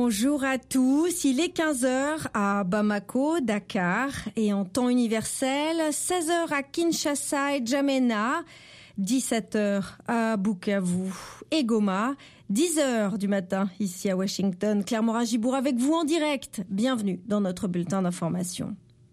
Bonjour à tous, il est 15h à Bamako, Dakar et en temps universel, 16h à Kinshasa et N'Djamena, 17h à Bukavu et Goma, 10h du matin ici à Washington. Claire Morin-Gibourg avec vous en direct. Bienvenue dans notre bulletin d'information.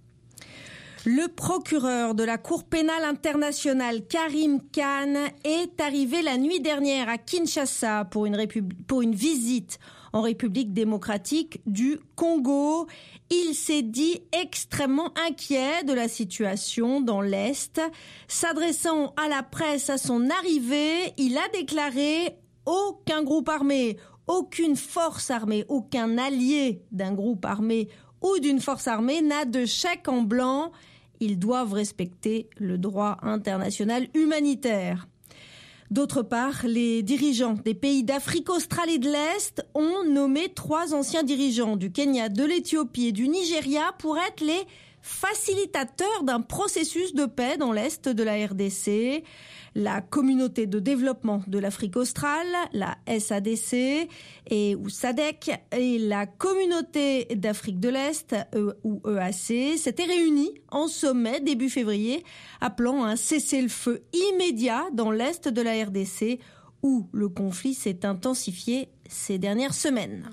Le procureur de la Cour pénale internationale, Karim Khan, est arrivé la nuit dernière à Kinshasa pour une visite en République démocratique du Congo. Il s'est dit extrêmement inquiet de la situation dans l'Est. S'adressant à la presse à son arrivée, il a déclaré « Aucun groupe armé, aucune force armée, aucun allié d'un groupe armé ou d'une force armée n'a de chèque en blanc. Ils doivent respecter le droit international humanitaire. » D'autre part, les dirigeants des pays d'Afrique australe et de l'Est ont nommé 3 anciens dirigeants du Kenya, de l'Éthiopie et du Nigeria pour être les facilitateurs d'un processus de paix dans l'Est de la RDC. La communauté de développement de l'Afrique australe, la SADC ou SADC, et la communauté d'Afrique de l'Est, ou EAC, s'étaient réunis en sommet début février, appelant à un cessez-le-feu immédiat dans l'Est de la RDC, où le conflit s'est intensifié ces dernières semaines.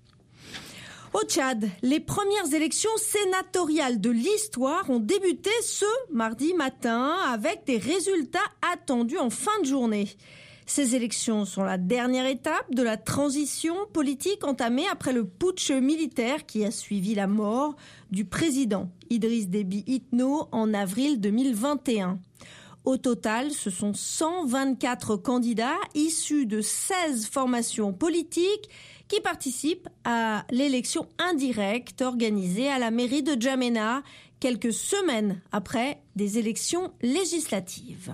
Au Tchad, les premières élections sénatoriales de l'histoire ont débuté ce mardi matin avec des résultats attendus en fin de journée. Ces élections sont la dernière étape de la transition politique entamée après le putsch militaire qui a suivi la mort du président Idriss Déby Itno en avril 2021. Au total, ce sont 124 candidats issus de 16 formations politiques qui participent à l'élection indirecte organisée à la mairie de N'Djamena quelques semaines après des élections législatives.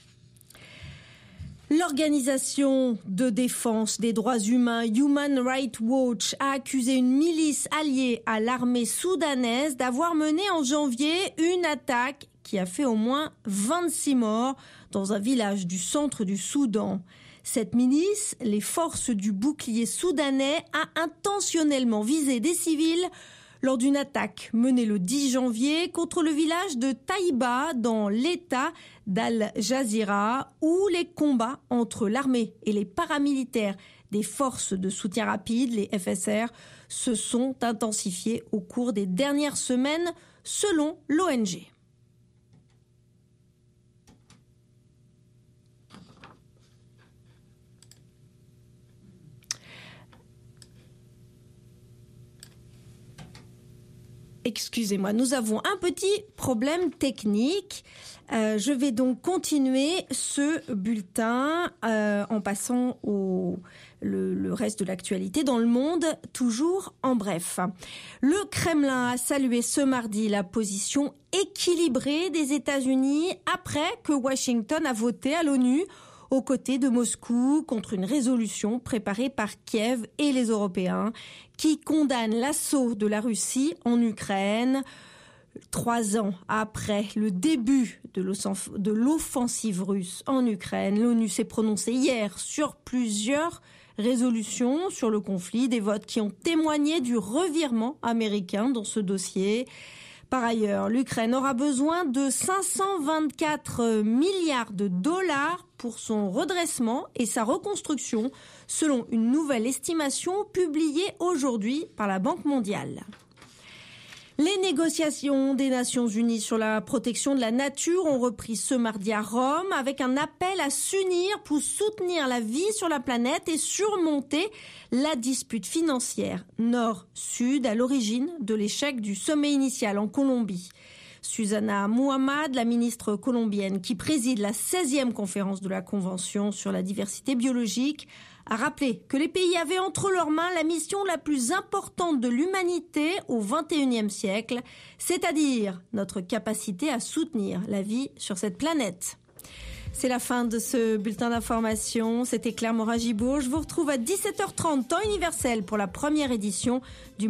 L'organisation de défense des droits humains Human Rights Watch a accusé une milice alliée à l'armée soudanaise d'avoir mené en janvier une attaque qui a fait au moins 26 morts dans un village du centre du Soudan. Cette milice, les forces du bouclier soudanais, a intentionnellement visé des civils lors d'une attaque menée le 10 janvier contre le village de Taïba dans l'état d'Al-Jazira, où les combats entre l'armée et les paramilitaires des forces de soutien rapide, les FSR, se sont intensifiés au cours des dernières semaines, selon l'ONG. Excusez-moi, nous avons un petit problème technique. Je vais donc continuer ce bulletin en passant le reste de l'actualité dans le monde, toujours en bref. Le Kremlin a salué ce mardi la position équilibrée des États-Unis après que Washington a voté à l'ONU aux côtés de Moscou contre une résolution préparée par Kiev et les Européens qui condamne l'assaut de la Russie en Ukraine. 3 ans après le début de l'offensive russe en Ukraine, l'ONU s'est prononcée hier sur plusieurs résolutions sur le conflit, des votes qui ont témoigné du revirement américain dans ce dossier. Par ailleurs, l'Ukraine aura besoin de 524 milliards de dollars pour son redressement et sa reconstruction, selon une nouvelle estimation publiée aujourd'hui par la Banque mondiale. Les négociations des Nations Unies sur la protection de la nature ont repris ce mardi à Rome avec un appel à s'unir pour soutenir la vie sur la planète et surmonter la dispute financière nord-sud à l'origine de l'échec du sommet initial en Colombie. Susana Muhammad, la ministre colombienne qui préside la 16e conférence de la Convention sur la diversité biologique, a rappelé que les pays avaient entre leurs mains la mission la plus importante de l'humanité au XXIe siècle, c'est-à-dire notre capacité à soutenir la vie sur cette planète. C'est la fin de ce bulletin d'information. C'était Claire Morin-Gibourg. Je vous retrouve à 17h30, temps universel, pour la première édition du